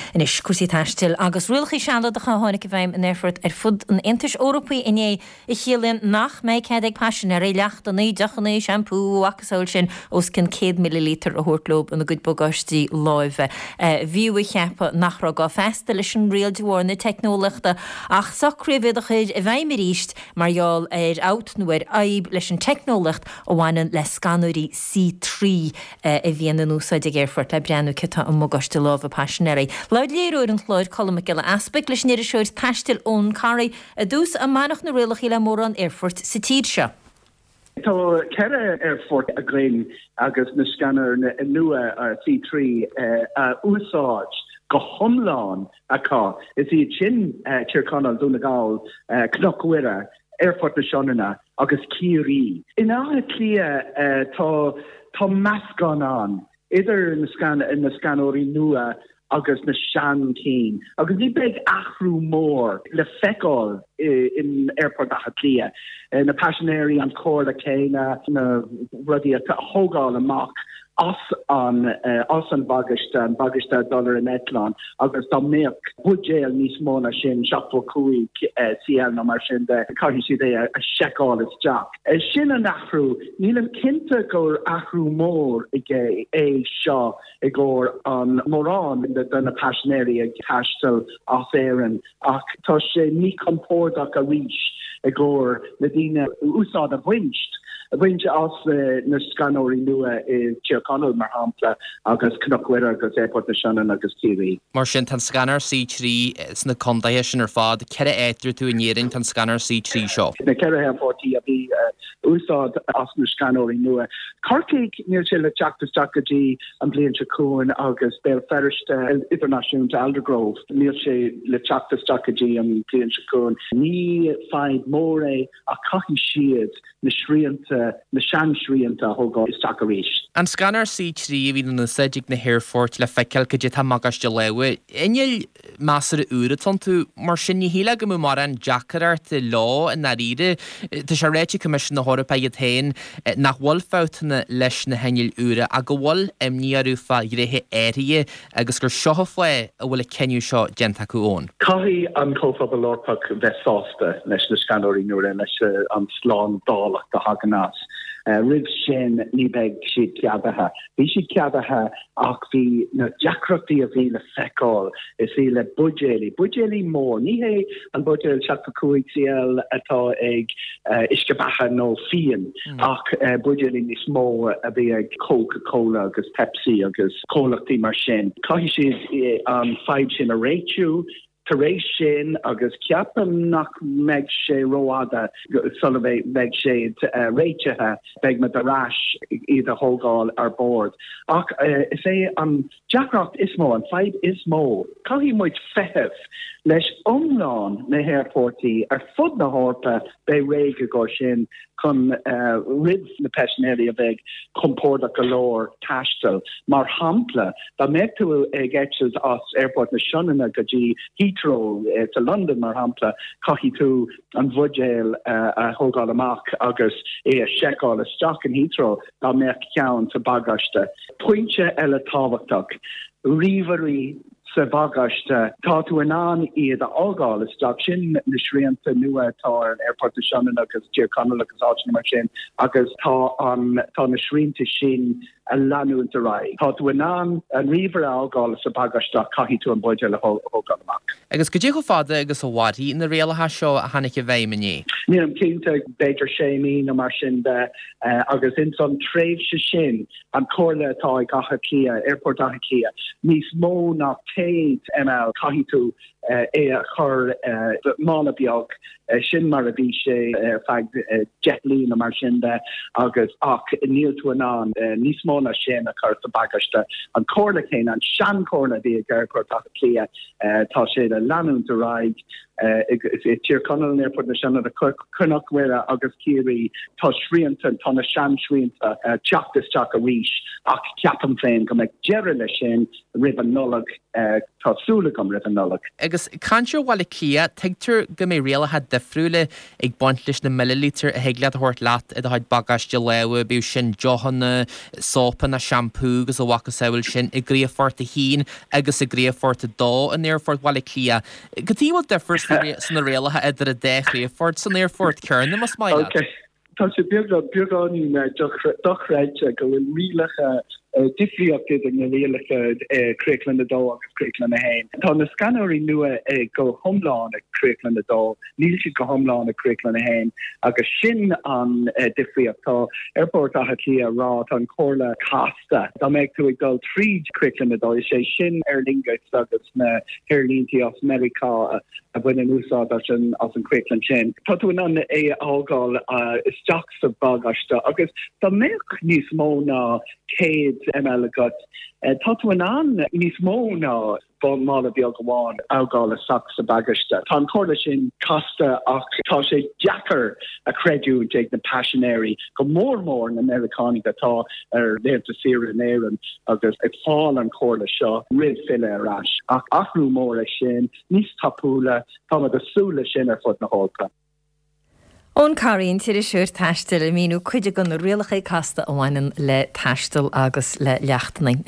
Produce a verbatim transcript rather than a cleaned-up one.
in is cuasí taistil agus rialchaí seanad a cháinnig bhaim in airfurt ar fud an intis Eorpaí iné i chéalainn nach méid céad passion ar é lecht an é dechané shampoo agus ol sin os cin céad millilitr a thuirtlób an a good bogastí láimhe. Bhíú i cheappa nachrá gá festa leis an rial dúhar na technolachta ach sacríomh a chuid a bhaim ríist marall ar out nuair aib leis an technolacht ó bhhainean le scanúirí C three a bhíon an úsáid ag airfurt a breanú cita an mogasta lámh passionéirí. Laud léirúir an chláir colm giile aspect leis níir seir taistil ón carí a dús a manach na rialach le mór an airfurt sa tíd seo. Tá ceire airfurt a gléin agus na scanner nua ar C three a úsáid go thomláin aá is í sin tíorcanal dúna gáil cnochhuire airfurt na seanna agus círí. In áthe clia tá tá meascán an idir na scan in na scanóirí nua agus na sean cín. Agus ní beag achrú mór le feicáil in airport a clia. Na passionéirí an cóir a céine na rudí a thógáil amach as an uh, as an bagiste an bagiste dollar in Etlan agus dá méach budgéil níos móna sin seachfo cuaig uh, síl na mar sin de caithí si é a seicáil is Jack. Uh, sin an achrú, nílam cinnte gur achrú mór i gé é seo i ggur an mórán den na passionéirí ag taistil as éireann ach tá sé ní compórdaach a ríis i ggur na dtíine úsáid a bhainst. Bhainte as uh, na scanóirí nua i Tíorcanal mar hampla agus cnochhuire agus airport na seanna agus tírí. Mar sin tan scanner C three sna condaithe sin ar fád ceire éitriú tú inéiring tan scanner C three seo. Na ceire airportí a bhí úsáid as na scanóirí nua. Carcaig níl sé le teachtas teachtatí an blion se cúin agus béal ferriste internaisiúnta Aldergrove. Níl sé le teachtas teachtatí an blion se cúin. Ní fáid mór é a caithí siad na sríanta na sean sríanta thógáil is take a ríis. An scanner C three bhí na seidig na Airfort le feiceil go dtí tá magaiste leha. Inil measar úraton tú mar sin ní híle go mú mar an Jackart lá in na ríide tá sé réite commission na Eorpa i tain nach bhfuilfátainna leis na henil úra a go bhfuil imníarú fa réthe éirí agus gur seothfuil a bhfuil ceniu seo genta acuón. Caithí an cófab a lorpach bheitsásta leis na scanóirí nua leis an slán dálach de haganás. Uh, rib sin ní beag siad ceadathe. Bhí siad ceadathe ach bhí na deacrachtaí a bhí le feicáil is bhí le budgéalaí. Budgéalaí mór. Ní hé an budgéal seachta cuaig céal atá ag uh, iscebatha nó fian mm. ach uh, budgéalaí níos mó a bhí ag Coca-Cola agus Pepsi agus cólachtaí mar sin. Caithí siad an fáid sin a réitiú taréis sin agus ceapan nach meid sé roáda sulabh meid sé uh, réitethe beag me de ras iad a thógáil ar board. Ach uh, is é an Jackrat is mó, an feid is mó. Caithí muid fetheh leis omláin na airportí ar fud na Eorpa bé réige go sin chun uh, rid na passionéirí a bheith compórda golóir taistil mar hampla da méid tú ag eitilt as airport na seanna go dtí Heathrow uh, to London mar hampla caithí tú an bhudgéil uh, a thógáil amach agus é a seiceáil isteach in Heathrow da méid ceann sa bagaiste. Pointe eile táhachtach, riverí sa bagaiste, tá tú an an iad a ágáil isteach sin na sríanta nua tá an airport na seanna agus Tíorcanal agus áitina mar sin agus tá an tá na sríanta sin a leanúnta raig. Tá tú an an an river ágáil sa bagaiste caithí tú an budgéil a thógáil amach. Agus go dtí go fada agus ó bhhaidí na réalathe seo a hanig a bheith maní. Ní an cinnta beidir sé mí na mar sin de uh, agus in son tréimh se sin an cóirle atá ag gacha clia, airport gacha clia. Níos mó nach téid ml caithí tú uh, é a chur uh, mála beag uh, sin mar a bhí sé uh, feag uh, jetlí na mar sin de agus ach níl tú an an uh, níos mó na sin a chur sa bagaiste an cóirle céin an sean cóirle bhí ag airport gacha clia uh, tá sé a leanúnta raig tír canal airport na sena a cunnachhuiire agus céirí tá sríanta tána sean sríanta teachtas teach a ríis ach ceapam féin go meid deire lei sin rih an nullag tásúla gom rih an nullag. Agus canseir bhile clia teagtar go mé réalathe difriúla ag baint leis na millilítar a heaglead thuirt leat a haid bagaiste leha bú sin johanna sópa na shampoo agus a bhacha saoil sin i gríomhfort a hín agus i gríomhfort a dó an airfort bhile clia. Go tíomh difir san na réalathe idir a dé gríomhfort san airfort cearna mas maiile. Okay. Tá sé beagá beagání me dochreide go bhfuil rilacha difriachted in na réalacha Craigland a dó agus Craigland a hain. Tá na scanóirí nua go homláán a Craigland a dó, níl si go homláán a Craigland a hain, agus sin an difriach tá airport a hatí a rá an cóla casta. Tá meid tú ag dul tríd Craigland a dó, is sé sin ar lingaid agus na hairlínti of America a bhain an úsá as an Craigland sin. Tá tú an é ágáil isteach sa bagasta, agus tá meach níos mó ná céad ml agat. Tá tú an níos mó ná bon mála beag goháin ágáil a sac sa bagasta. Tá an cóla sin casta ach tá sé jackar a creidú ag na passionéri go mór mór na Americanig atá ar léirta sir an éan agus ag fáil an cóla seo rih file arás. Ach achrú mór a sin níos tapúla tá a súla sin ar fud na hálpa. Ón Carín tíir siúr taistil a míú chuide gan na rialacha casta a bhhainan le taistil agus le leachtaning.